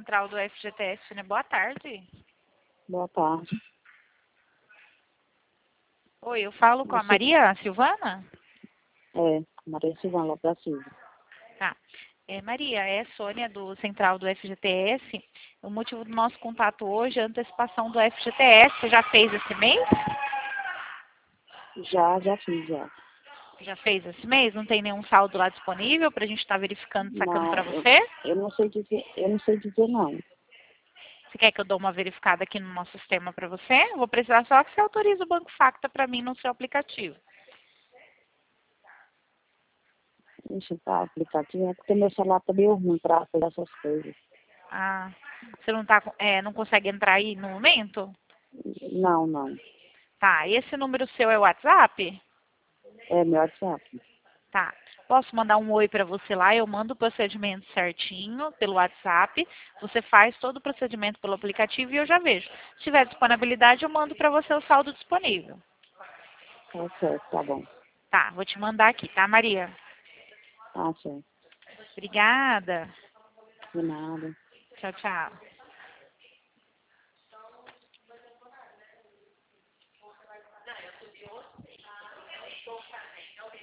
central do FGTS, né? Boa tarde. Boa tarde. Oi, eu falo com a Você, Maria Silvana? Maria Silvana Lopes da Silva. Tá. Maria, é Sônia do Central do FGTS. O motivo do nosso contato hoje é a antecipação do FGTS. Você já fez esse mês? Já fiz, já. Já fez esse mês? Não tem nenhum saldo lá disponível para a gente estar verificando, sacando Não, para você? eu não sei dizer não. Você quer que eu dou uma verificada aqui no nosso sistema para você? Eu vou precisar só que você autorize o Banco Facta para mim no seu aplicativo. Deixa eu tá, aplicativo, é porque meu celular tá meio ruim para fazer essas coisas. Ah, você não tá, não consegue entrar aí no momento? Não. Tá, esse número seu é o WhatsApp? É meu WhatsApp. Tá. Posso mandar um oi para você lá? Eu mando o procedimento certinho pelo WhatsApp. Você faz todo o procedimento pelo aplicativo e eu já vejo. Se tiver disponibilidade, eu mando para você o saldo disponível. Tá certo, tá bom. Tá, vou te mandar aqui, tá, Maria? Tá certo. Obrigada. De nada. Tchau, tchau.